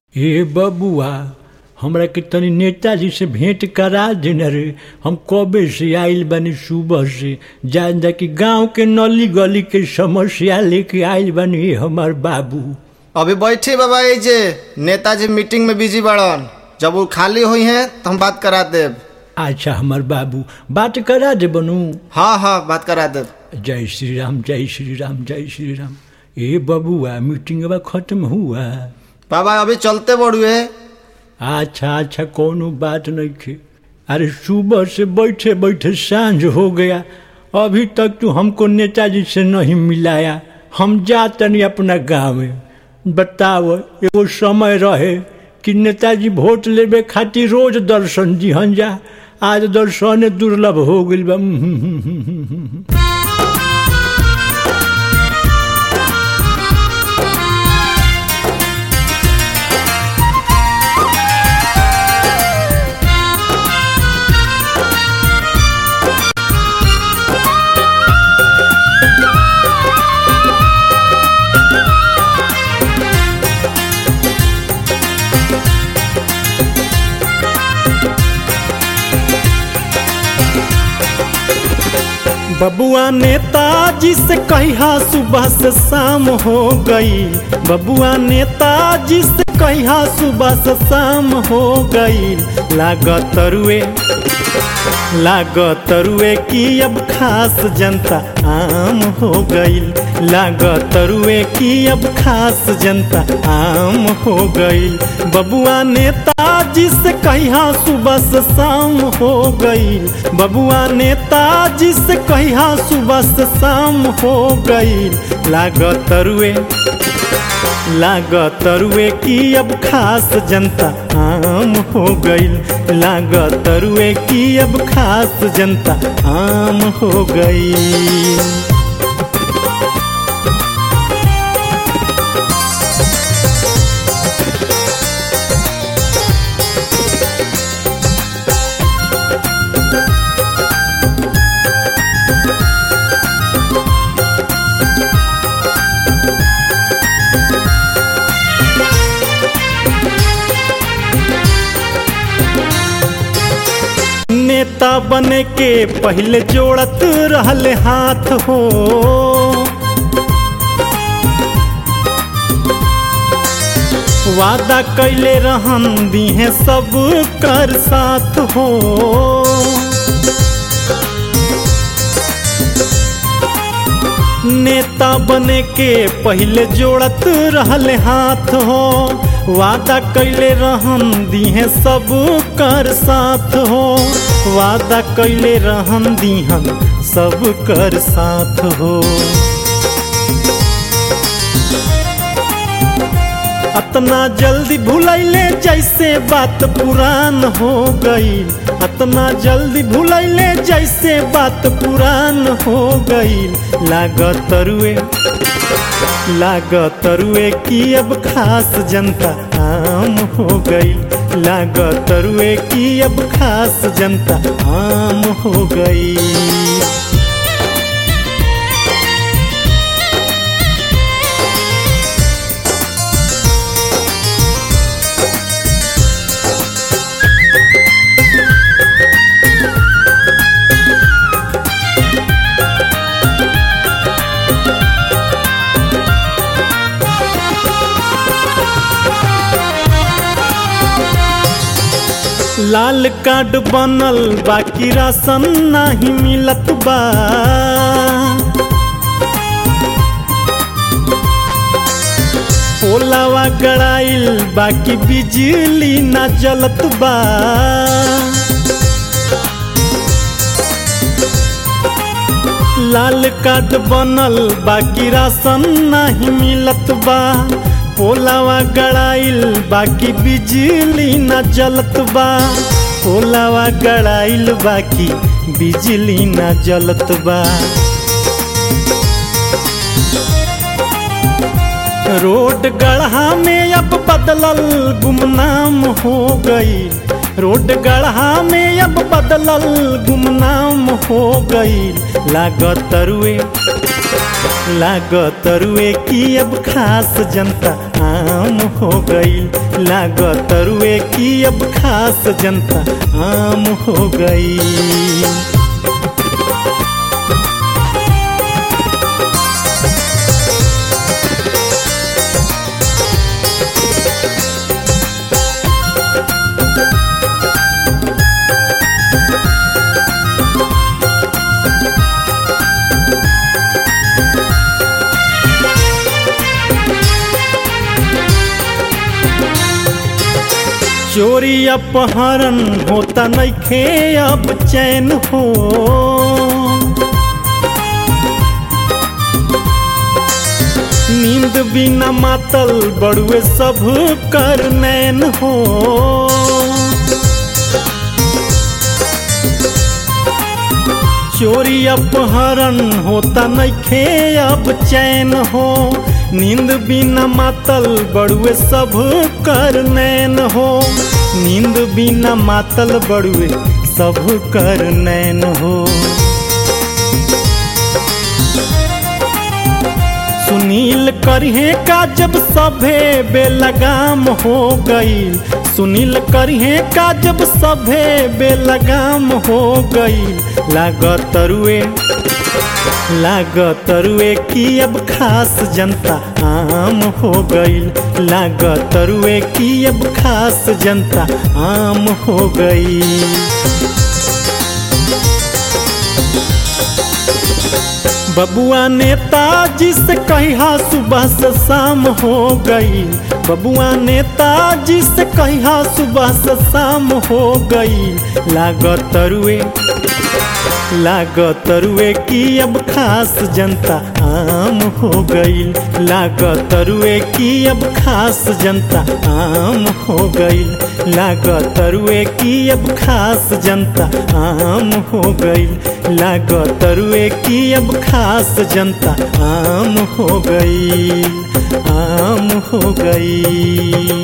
ए बबुआ, हमरा के तनी नेताजी से भेंट करा देना रे। हम कबे से आइल बानी, सुबह से जान कि गांव के नली गली के समस्या लेके आइल बानी हमार बाबू। अभी बैठी बाबा, ये जे नेताजी मीटिंग में बिजी बड़न, जब वो खाली हुई हैं तो हम बात करा देब। अच्छा हमार बाबू, बात करा दे बनू। हाँ हाँ, बात करा देब। जय श्री राम, जय श्री राम, जय श्री राम। ए बबुआ, मीटिंग खत्म हुआ? बाबा अभी चलते बड़ुए। अच्छा अच्छा, कोनो बात नहीं थे। अरे सुबह से बैठे बैठे सांझ हो गया, अभी तक तू हमको नेताजी से नहीं मिलाया। हम जाते नहीं अपना गाँव में। बताओ, एगो समय रहे कि नेताजी वोट लेबे खातिर रोज दर्शन दिहन जा, आज दर्शन दुर्लभ हो गइल बा। बबुआ नेताजी से कहिया सुबह से शाम हो गई। बबुआ नेताजी से कहिया सुबह से शाम हो गई। लागत रुए कि अब खास जनता आम हो गई। लागत रुए कि अब खास जनता आम हो गई। बबुआ नेताजी से कहिया सुबह से शाम हो गई। बबुआ नेताजी से कहिया सुबह से शाम हो गई। लागत रुए कि अब खास जनता आम हो गई। लागत रुए कि अब खास जनता आम हो गई। नेता बने के पहले जोड़त रहले हाथ हो। वादा कैले रहन दिहे सब कर साथ हो। नेता बने के पहले जोड़त रहले हाथ हो। वादा कैले रहन दिहे सब कर साथ हो। वादा कैले रहन दिहन सब कर साथ हो। अतना जल्दी भुलैले जैसे बात पुरान हो गई। अतना जल्दी भुलैले जैसे बात पुरान हो गई। लागत रुए कि अब खास जनता आम हो गई। लागत रुए कि अब खास जनता आम हो गई। लाल कार्ड बनल बाकी राशन नहीं मिलत बा। पोलावा गड़ाइल बाकी बिजली ना जलत बा। लाल कार्ड बनल बाकी राशन नहीं मिलत बा। पोलावा गड़ाइल बाकी बिजली न जलत बा। पोलावा गड़ाइल बाकी बिजली न जलत बा। रोड गढ़ा में अब बदलल गुमनाम हो गई। रोड गढ़ा में अब बदलल गुमनाम हो गई। लागत लागत रुए की अब खास जनता आम हो गई। लागत रुए की अब खास जनता आम हो गई। चोरी अपहरण होता नइखे अब चैन हो। नींद बिना मातल बड़ुए सब कर नैन हो। चोरी अपहरण होता नइखे अब चैन हो। नींद बिना मातल बड़ुए सब कर नैन हो। नींद बिना मातल बड़ुए सब कर नैन हो। सुनील करिहे का जब सभे बेलगाम हो गई। सुनील करिहे का जब सभे बेलगाम हो गई। लागत रुए की अब खास जनता आम हो गई। लागत रुए की अब खास जनता आम हो गई। बबुआ नेताजी से कहिया सुबह से शाम हो गई। बबुआ नेताजी से कहिया सुबह से शाम हो गई। लागत रुए की अब खास जनता आम हो गई। लागत रुए की अब खास जनता आम हो गई। लागत रुए की अब खास जनता आम हो गई। लागत रुए की अब खास जनता आम हो गई। आम हो गई।